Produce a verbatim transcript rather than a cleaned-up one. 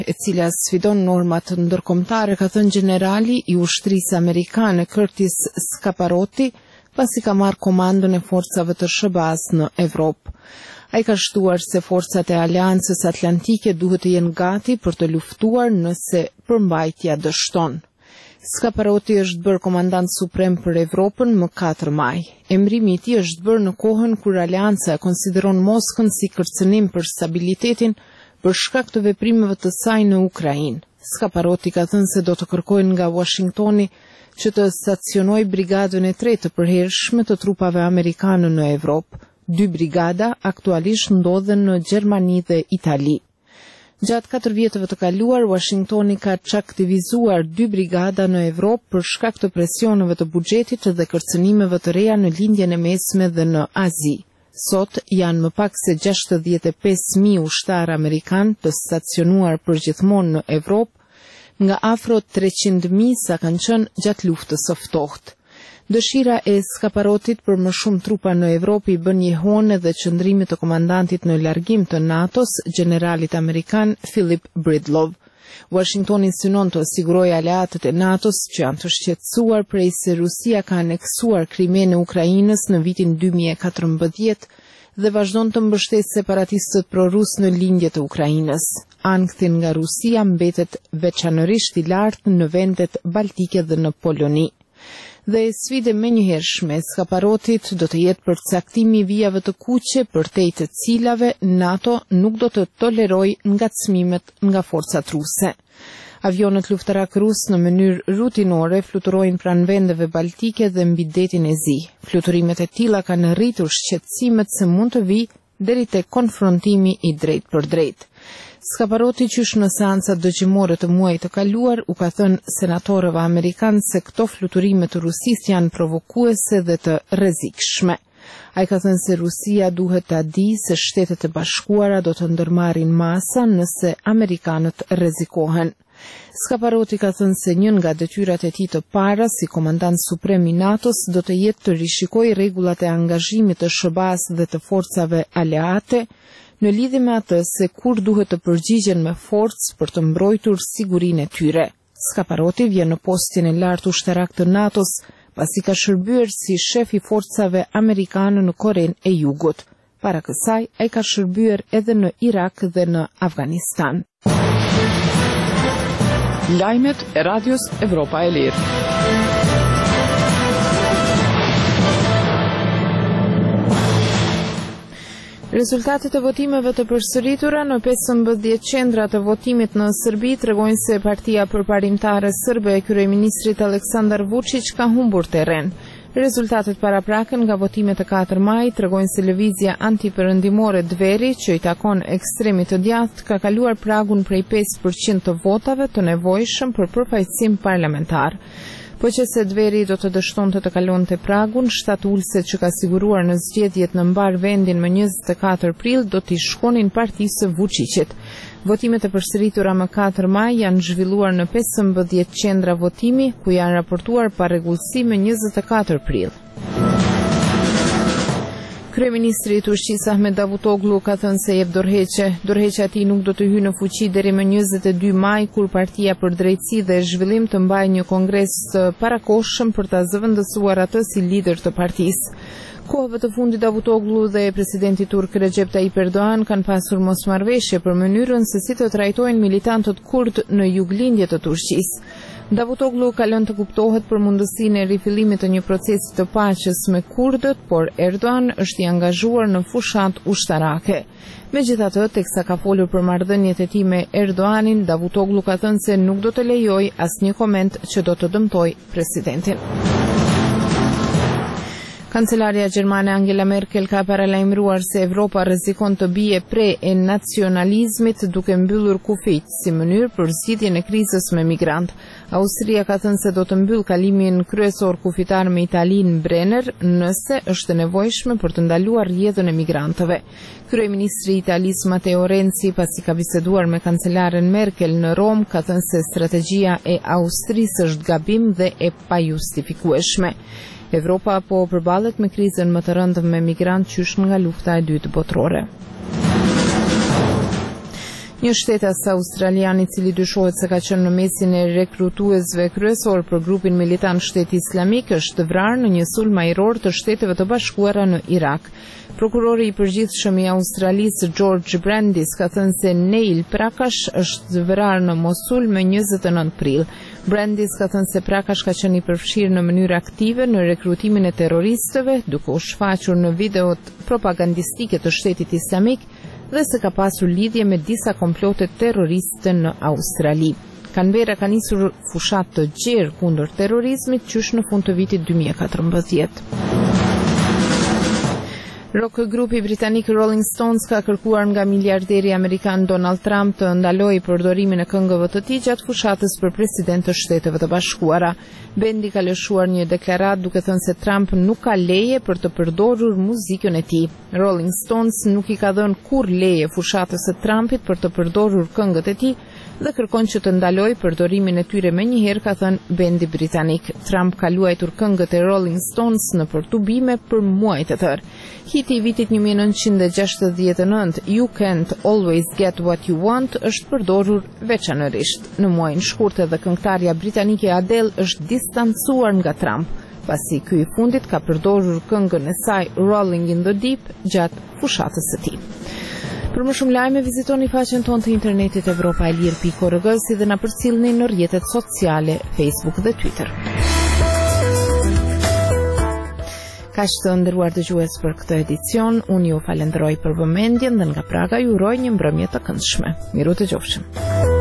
e cila sfidon normat ndërkombëtare, ka thënë generali i ushtrisë amerikane Curtis Scaparotti, pasi ka marrë komandën e forcave të S B A-s në Evropë. Ai ka shtuar se forcat e Aleancës Atlantike duhet të jenë gati për të luftuar nëse përmbajtja dështon. Scaparotti është bërë komandant suprem për Evropën më katër maj. Emrimi i tij është bërë në kohën kur Aleanca konsideron Moskën si kërcënim për stabilitetin për shkak të veprimeve të saj në Ukrainë. Scaparotti ka thënë se do të kërkojnë nga Washingtoni që të stacionojë brigadën e tretë të përhershme të trupave amerikane në Evropë. Dy brigada aktualisht ndodhen në Gjermani dhe Itali. Gjatë katër vjetëve të kaluar, Washingtoni ka çaktivizuar dy brigada në Evropë për shkak të presioneve të buxhetit dhe kërcënimeve të reja në lindjen e mesme dhe në Azi. Sot janë më pak se gjashtëdhjetë e pesë mijë ushtarë amerikan të stacionuar përgjithmonë në Evropë, nga afro treqind mijë sa kanë qenë gjatë luftës së ftohtë. Dëshira e Scaparottit për më shumë trupa në Evropë i bën një hone dhe qëndrimit të komandantit në largim të NATO-s, generalit amerikan Philip Bridlov. Washingtoni synon të sigurojë aleatët e NATO-s që janë të shqetësuar prej se Rusia ka aneksuar Krimen e Ukrainës në vitin dy mijë e katërmbëdhjetë dhe vazhdon të mbështetë separatistët prorus në lindjet e Ukrainës. Ankthi nga Rusia mbetet veçanërisht i lartë në vendet baltike dhe në Poloni. Dhe sfide menjëhershme e Scaparottit do të jetë përcaktimi i vijave të kuqe përtej të cilave NATO nuk do të tolerojë ngacmimet nga forcat ruse. Avionët luftarak rus në mënyrë rutinore fluturojnë pranë vendeve baltike dhe mbi detin e Zi. Fluturimet e tilla kanë rritur shqetësimet se mund të vijë deri te konfrontimi i drejtë për drejtë. Scaparotti, qysh në seancat dëgjimore të muajit të kaluar, u ka thënë senatorëve amerikanë se këto fluturime të Rusisë janë provokuese dhe të rrezikshme. Ai ka thënë se Rusia duhet ta di se Shtetet e Bashkuara do të ndërmarrin masa nëse amerikanët rrezikohen. Scaparotti ka thënë se një nga detyrat e tij të para si komandant suprem i NATO-s do të jetë të rishikojë rregullat e angazhimit të S B A-s dhe të forcave aleate në lidhje me atë se kur duhet të përgjigjen me forcë për të mbrojtur sigurinë e tyre. Scaparotti vjen në postin e lartë ushtarak të NATO-s, pasi ka shërbyer si shef i forcave amerikane në Korenë e Jugut. Para kësaj, ai ka shërbyer edhe në Irak dhe në Afganistan. Lajmet e Radios Evropa e Lirë. Rezultatet e votimeve të përsëritura në pesëmbëdhjetë qendra të votimit në Serbi tregojnë se Partia Përparimtare Serbe e kryeministrit Aleksandar Vučić ka humbur terren. Rezultatet parapraken nga votimet e katër majit tregojnë se lëvizja antiperëndimore Dveri, që i takon ekstremit të djathtë, ka kaluar pragun prej pesë përqind të votave të nevojshëm për përfaqësim parlamentar. Po që se Dveri do të dështonte të kalonte pragun, shtatë ulëset që ka siguruar në zgjedhjet në mbar vendin më njëzet e katër prill do t'i shkonin partisë së Vučićit. Votimet e përsëritura më katër maj janë zhvilluar në pesëmbëdhjetë qendra votimi, ku janë raportuar parregullsi më njëzet e katër prill. Kryeministri i Turqisë Ahmet Davutoglu ka thënë se jep dorëheqje. Dorëheqja e tij nuk do të hyjë në fuqi deri më njëzet e dy maj, kur Partia për Drejtësi dhe Zhvillim të mbajë një kongres të parakohshëm për ta zëvendësuar atë si lider të partisë. Kohëve të fundit Davutoglu dhe presidenti turk Recep Tayyip Erdogan kanë pasur mosmarrëveshje për mënyrën se si të trajtojnë militantët kurd në juglindje të Turqisë. Davutoglu ka lënë të kuptohet për mundësinë e rifillimit të një procesi të paqes me kurdët, por Erdogan është i angazhuar në fushat ushtarake. Megjithatë, teksa ka folur për marrëdhëniet e tij me Erdoganin, Davutoglu ka thënë se nuk do të lejojë asnjë koment që do të dëmtojë presidentin. Kancelaria gjermane Angela Merkel ka paralajmëruar se Evropa rrezikon të bie pre e nacionalizmit duke mbyllur kufijt si mënyrë për zgjidhjen e krizës me migrant. Austria ka thënë se do të mbyll kalimin kryesor kufitar me Italinë Brenner nëse është nevojshme për të ndaluar rrjedhën e migrantëve. Kryeministri i Italisë Matteo Renzi, pasi ka biseduar me kancelaren Merkel në Rom, ka thënë se strategjia e Austrisë është gabim dhe e pajustifikueshme. Evropa po përballet me krizën më të rëndëm me migrantë qysh nga lufta e dytë botërore. Një shtetas australian I cili dyshohet se ka qenë në mesin e rekrutuesve kryesor për grupin militant Shteti Islamik është vrarë në një sulm ajror të Shteteve të Bashkuara në Irak. Prokurori I përgjithshëm I Australisë George Brandis ka thënë se Neil Prakash është vrarë në Mosul më njëzet e nëntë prill. Brandis ka thënë se Prakash ka qenë I përfshirë në mënyrë aktive në rekrutimin e terroristëve, duke u shfaqur në videot propagandistike të Shtetit Islamik dhe se ka pasur lidhje me disa komplote terroriste në Australi. Canberra ka nisur fushat të gjerë kundër terrorizmit qysh në fund të vitit dy mijë e katërmbëdhjetë. Rock grupi britanik Rolling Stones ka kërkuar nga miliarderi amerikan Donald Trump të ndalojë përdorimin e këngëve të tij gjatë fushatës për president të Shteteve të Bashkuara. Bendi ka lëshuar një deklaratë duke thënë se Trump nuk ka leje për të përdorur muzikën e tij. Rolling Stones nuk I ka dhënë kurrë leje fushatës së Trumpit për të përdorur këngët e tij dhe kërkon që të ndalojë përdorimin e tyre menjëherë, ka thënë bendi britanik. Trump ka luajtur këngët e Rolling Stones në përtubime për muaj të tërë. Hiti I vitit një mijë e nëntëqind e gjashtëdhjetë e nëntë, You Can't Always Get What You Want, është përdorur veçanërisht. Në muajin shkurt edhe këngëtarja britanike Adele është distancuar nga Trump, pasi ky I fundit ka përdorur këngën e saj Rolling in the Deep gjatë fushatës së tij. Për më shumë lajme vizitoni faqen tonë të internetit europa e lirë pikë org si dhe na përcjellni në rrjetet sociale Facebook dhe Twitter. Kaq të nderuar dëgjues për këtë edicion, unë ju falenderoj për vëmendjen dhe nga Praga ju uroj një mbrëmje të këndshme. Miru të qofshim.